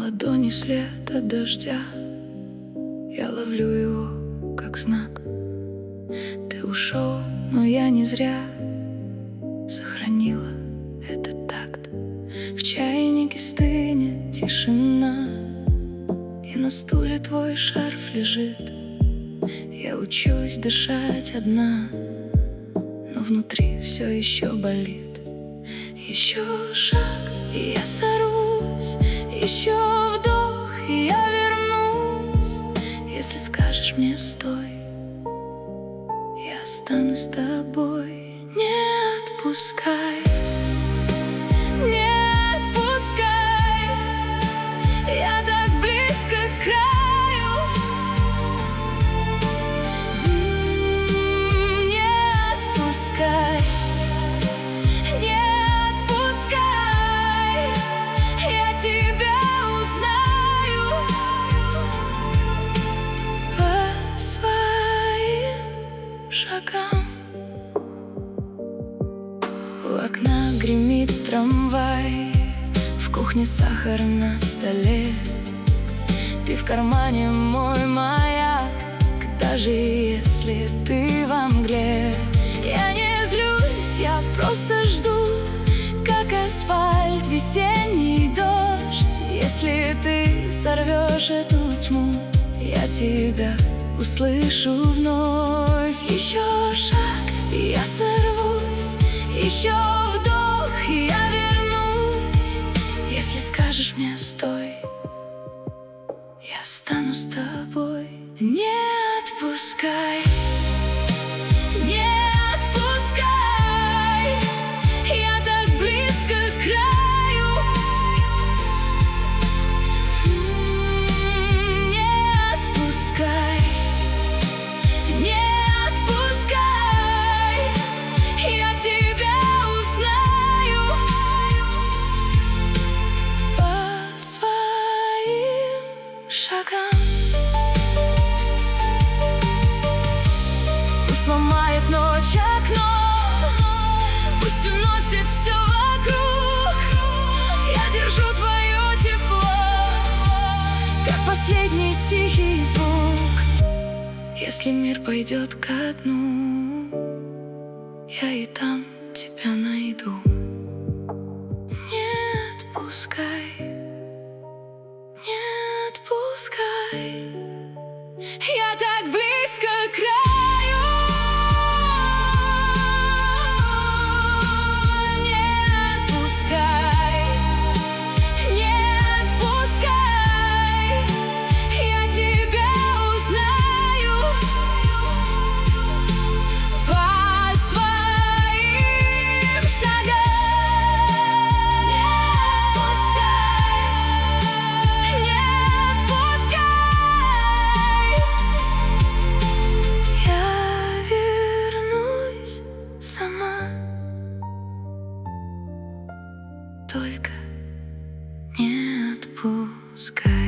ладони след от дождя, я ловлю его как знак. Ты ушел, но я не зря сохранила этот такт. В чайнике стынет тишина, и на стуле твой шарф лежит. Я учусь дышать одна, но внутри все еще болит. Еще шаг, и я сорвусь, еще вдох, и я вернусь. Если скажешь мне стой, я останусь с тобой. Не отпускай, не отпускай, я так близко к краю. Не отпускай, не отпускай, я тебя узнаю по своим шагам. У окна гремит трамвай, в кухне сахар на столе. Ты в кармане мой маяк, даже если ты во мгле. Я не злюсь, я просто жду, как асфальт, весенний дождь. Если ты сорвешь эту тьму, я тебя услышу вновь. Еще шаг, и я сорвусь, еще вдох, и я вернусь. Если скажешь мне стой, я стану с тобой. Не отпускай, не отпускай, я так близко к краю. Не отпускай, не отпускай, я тебя узнаю по своим шагам. Пусть ломает ночь окно, пусть уносит все вокруг. Я держу твое тепло, как последний тихий звук. Если мир пойдет ко дну, я и там тебя найду. Не отпускай, не отпускай, я так близко к краю. Не отпускай, не отпускай, я тебя узнаю по своим шагам. Не отпускай, не отпускай, я вернусь сама. Только не отпускай.